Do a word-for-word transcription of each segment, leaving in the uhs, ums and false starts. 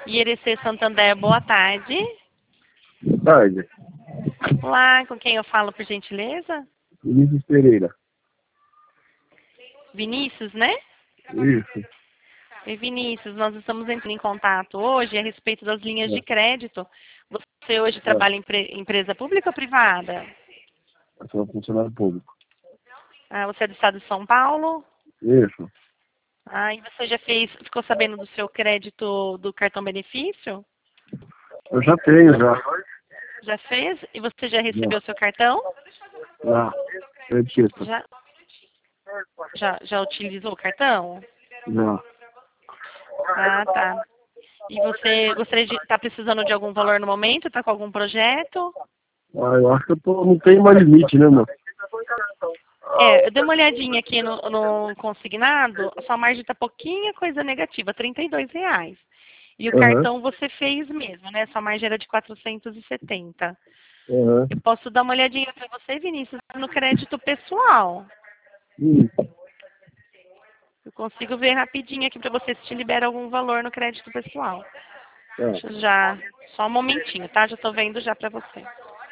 I R C Santander, boa tarde. Tarde. Olá, com quem eu falo, por gentileza? Vinícius Pereira. Vinícius, né? Isso. E Vinícius, nós estamos entrando em contato hoje a respeito das linhas de crédito. Você hoje trabalha em empre- empresa pública ou privada? Eu sou funcionário público. Ah, você é do estado de São Paulo? Isso. Ah, e você já fez, ficou sabendo do seu crédito do cartão benefício? Eu já tenho, já. Já fez? E você já recebeu seu cartão? Já. Acredito. Já, já, já utilizou o cartão? Já. Ah, tá. E você gostaria de estar precisando de algum valor no momento? Está com algum projeto? Ah, eu acho que eu tô, não tenho mais limite, né, meu? É, eu dei uma olhadinha aqui no, no consignado, a sua margem está pouquinha coisa negativa, trinta e dois reais. E o Aham. cartão você fez mesmo, né? Sua margem era de quatrocentos e setenta. Aham. Eu posso dar uma olhadinha para você, Vinícius, no crédito pessoal. Hum. Eu consigo ver rapidinho aqui para você se te libera algum valor no crédito pessoal. Tá. Deixa eu já, só um momentinho, tá? Já estou vendo já para você.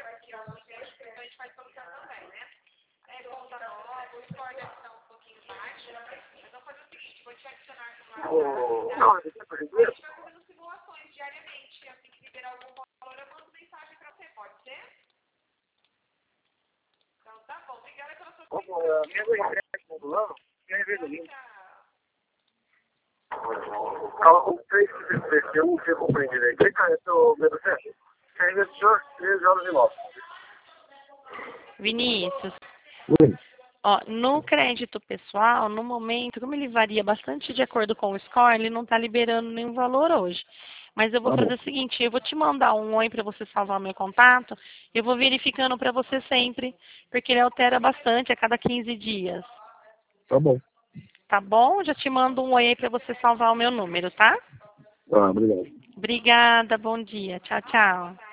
Calma, o preço que eu não sei compreender aí. Que cara, seu meu certo? Você é investidor, três horas de novo. Vinícius, Oi. ó, no crédito pessoal, no momento, como ele varia bastante de acordo com o score, ele não está liberando nenhum valor hoje. Mas eu vou Tá bom. fazer o seguinte, eu vou te mandar um oi para você salvar meu contato, eu vou verificando para você sempre, porque ele altera bastante a cada quinze dias. Tá bom. Tá bom? Já te mando um oi aí para você salvar o meu número, tá? Ah, obrigado. Obrigada, bom dia. Tchau, tchau.